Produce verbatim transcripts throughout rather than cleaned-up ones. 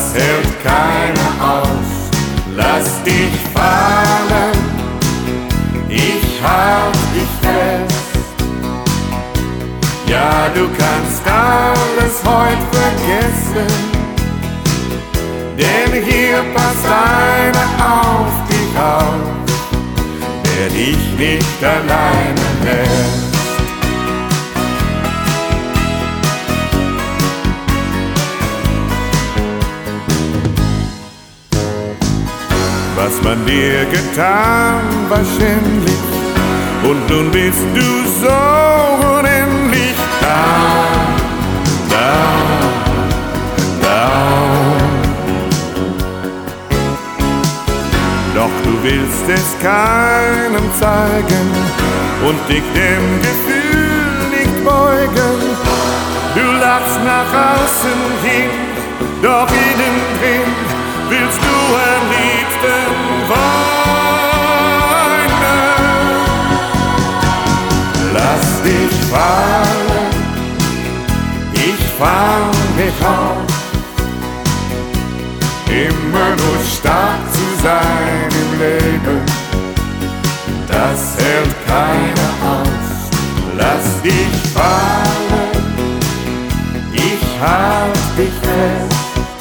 das hält keiner aus. Lass dich fallen, ich halt dich fest. Ja, du kannst alles heute vergessen, denn hier passt einer auf dich auf, der dich nicht alleine lässt. Was man dir getan, war schändlich, und nun bist du so unendlich down, down, down. Doch du willst es keinem zeigen und dich dem Gefühl nicht beugen. Du lachst nach außen hin, doch innen drin willst du am liebsten weinen. Lass dich fallen, ich fang dich auf. Immer nur stark zu sein im Leben, das hält keiner aus. Lass dich fallen, ich halt dich fest.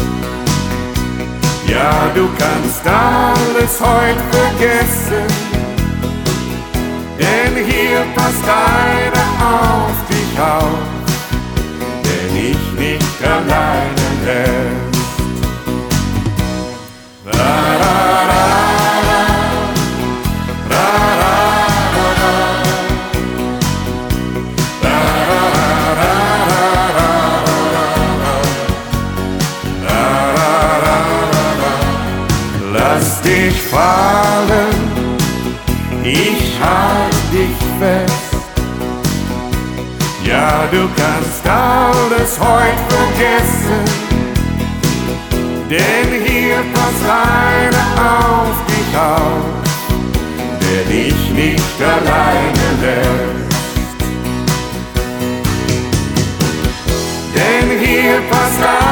Ja, du kannst alles heute vergessen, denn hier passt einer auf dich auf, der dich nicht alleine lässt. Ra, ra, ra, ra, ra, ra, lass dich fallen, ich halt dich fest. Ja, du kannst alles heute vergessen, denn hier passt einer auf dich auf, der dich nicht alleine lässt. Denn hier passt einer